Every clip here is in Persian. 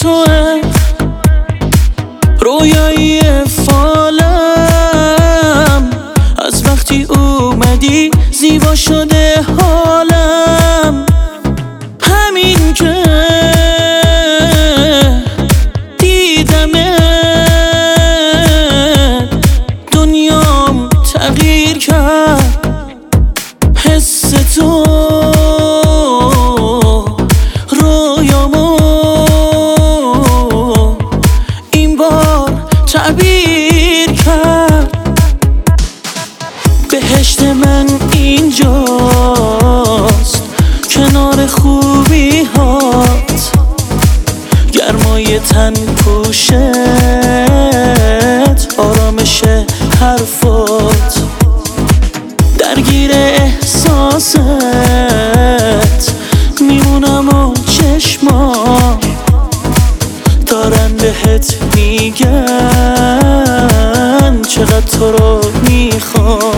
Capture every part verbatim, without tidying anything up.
توه رویایی فالم، از وقتی اومدی زیبا شده حالم. همین که دیدمت دنیام تغییر کرد. حس تو رویامو این بار تعبیر کرد. بهشت من اینجاست کنار خوبی هات، گرمای تن پوشت، آرامش حرفات، درگیر احساست میمونم و چشمام دارن بهت میگن چقدر تو رو میخوام.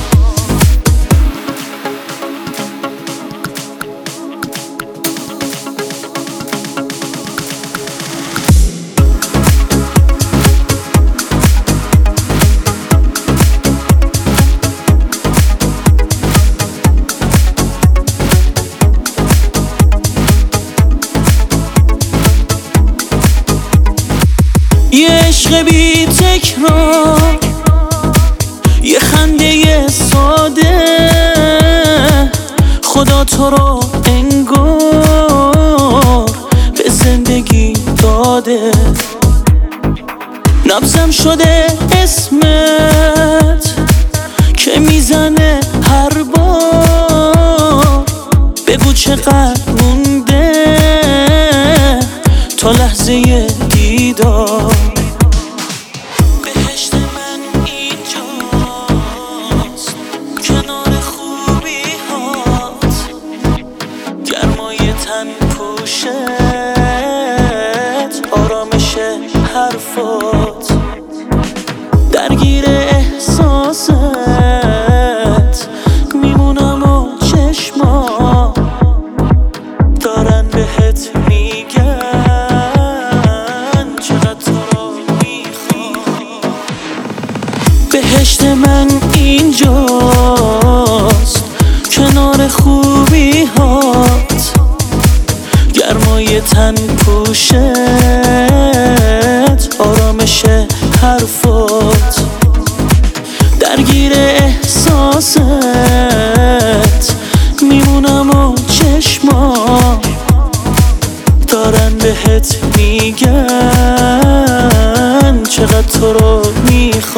یه عشق بی تکرار، یه خنده ساده، خدا تو رو انگار به زندگی داده. نبضم شده اسمت که میزنه هر بار، بگو چقدر مونده تا لحظه دیدار. بهشت من اینجاست کنار خوبی هات، گرمای تن پوشت، آرامش حرفات، درگیر احساست میمونم و چشمام دارن بهت میگن چقدر تو رو میخوام. بهشت من اینجاست کنار خوبی هات، گرمای تن پوشت، آرامش حرفات، درگیر احساست میمونم و چشمام دارن بهت میگن چقدر تو رو میخوام.